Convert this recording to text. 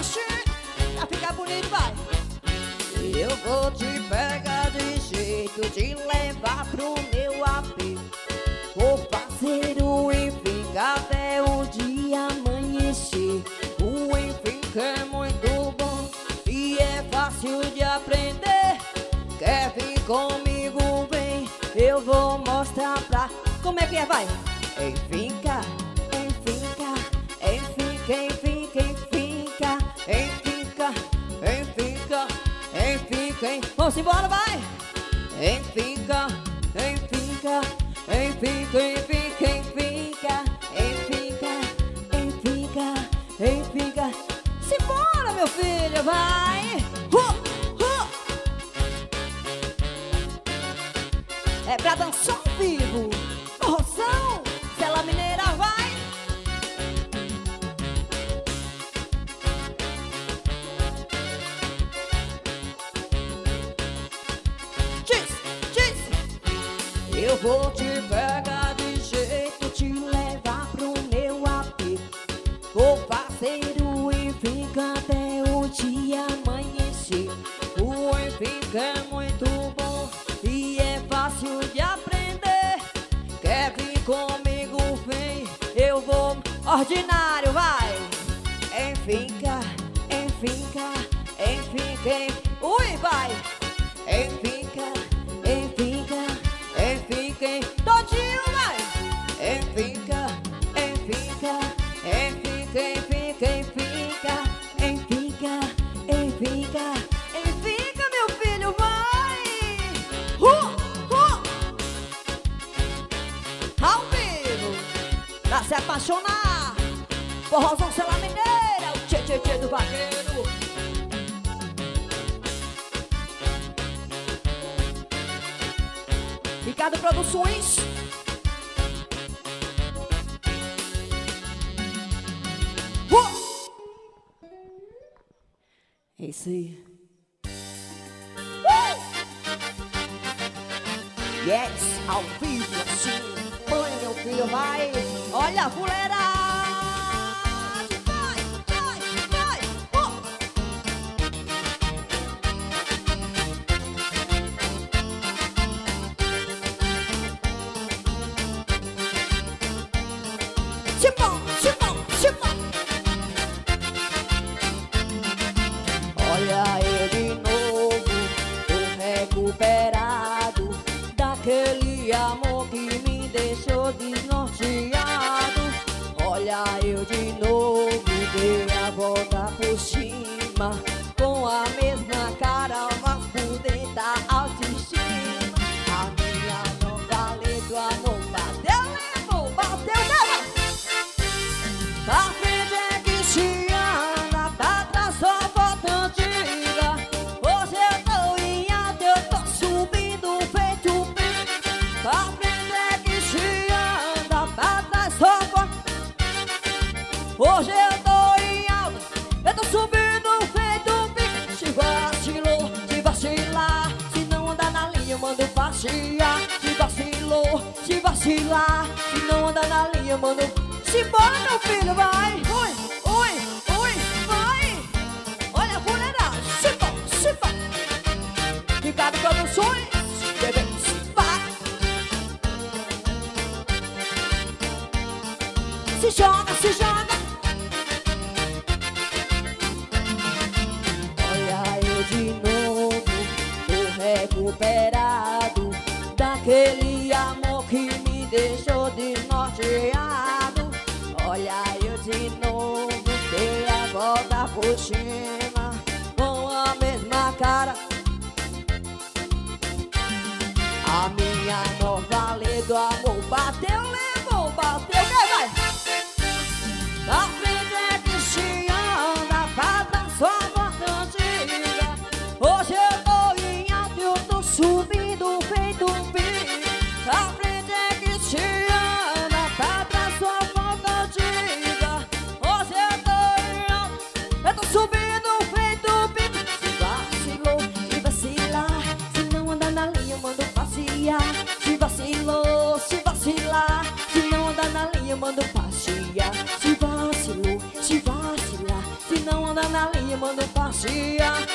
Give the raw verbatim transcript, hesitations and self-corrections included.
Oxi, pra ficar bonito, vai. Eu vou te pegar de jeito, te levar pro meu A P. Vou fazer o enfim até o dia amanhecer. O enfim é muito bom e é fácil de aprender. Quer vir comigo, vem, eu vou mostrar pra... Como é que é, vai? Enfinca, enfinca, enfinca, enfinca, enfinca, enfinca, enfinca, enfinca, enfinca. Vamos embora, vai! Enfinca, enfinca, enfinca, enfinca, enfinca, enfinca, enfinca, enfinca. Simbora, meu filho, vai! Uh, uh. É pra dançar ao vivo. Corrosão, Cela Mineira, vai! Diz, diz! Eu vou te pegar de jeito, te levar pro meu A P. Vou fazer o enfim até o dia amanhecer. O enfim é muito bom e é fácil de aprender. Quer vir comigo, vem, eu vou... Ordinário, vai! Enfinca, enfinca, enfinca, ui, vai! Enfinca, enfinca, enfinca, todinho, vai! Enfinca, enfinca, enfinca, enfinca, enfinca, enfinca, enfinca, enfinca, meu filho, vai! Uh, uh. Ao vivo, pra se apaixonar, forrozão Cela Mineira, o tchê tchê tchê do vaqueiro. Ricardo Produções. Uh! É isso aí. Uh! Yes, ao vivo assim. Põe, meu filho, vai. Olha a fuleiragem. Vai, vai, vai. Uh! Chipão, chipão, chipão. Olha eu de novo, tô recuperado daquele amor que me deixou desnorteado. Olha eu de novo, dei a volta por cima, com a mesma cara, mas por dentro a autoestima. A minha nova lei do amor bateu, levou, bateu, leva. Pra frente é que se anda, pra trás só volta antiga. Hoje eu tô em alta, eu tô subindo feito um pico. Pra frente é que se anda, pra trás só volta. Hoje eu tô em alta, eu tô subindo feito um pico. Se vacilou, se vacilar, se não andar na linha, manda passear. Se vacilou, se vacilar, se não andar na linha, manda. Simbora, meu filho, vai! Ui, ui, ui, vai! Olha a fuleiragem, simbora, simbora! Ricardo Produções, bebê, vai! Se joga, se joga! Olha eu de novo, tô recuperado daquele amor que me deixou desnorteado. Olha eu de novo, dei a volta por cima, com a mesma cara. A minha nova lei do amor bateu, levou, bateu, quem vai? Na frente é que se anda, pra trás só volta antiga. Hoje eu tô em alta, eu tô subindo feito um pico. Na frente é que se anda, pra trás só volta antiga. Hoje eu tô em alta, eu tô subindo feito um pico. Se vacilou, se vacilar, se não andar na linha, manda passear. Se vacilou, se vacilar, se não andar na linha, manda passear. Se vacilou, se vacilar, se não andar na linha, desnortear.